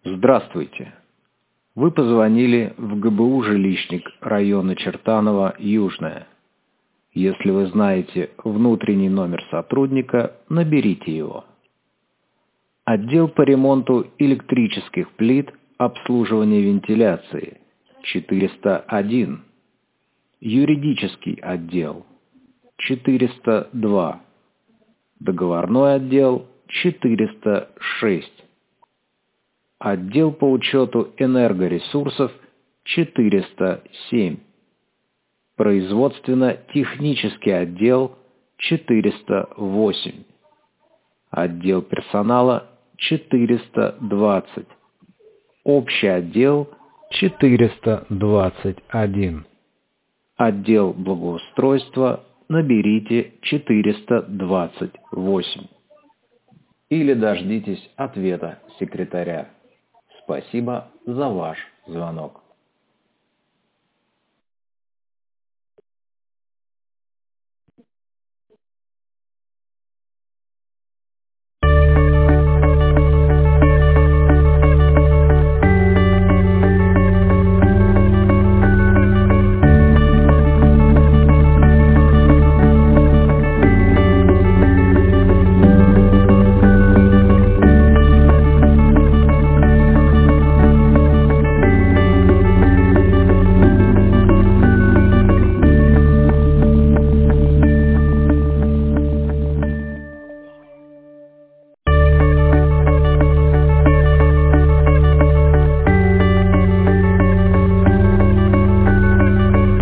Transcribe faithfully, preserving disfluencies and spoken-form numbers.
Здравствуйте! Вы позвонили в ГБУ «Жилищник» района Чертаново, Южное. Если вы знаете внутренний номер сотрудника, наберите его. Отдел по ремонту электрических плит, обслуживания вентиляции четыреста один. Юридический отдел четыреста два. Договорной отдел четыреста шесть. Отдел по учету энергоресурсов четыреста семь. Производственно-технический отдел четыреста восемь. Отдел персонала четыреста двадцать. Общий отдел четыреста двадцать один. Отдел благоустройства наберите четыреста двадцать восемь. Или дождитесь ответа секретаря. Спасибо за ваш звонок.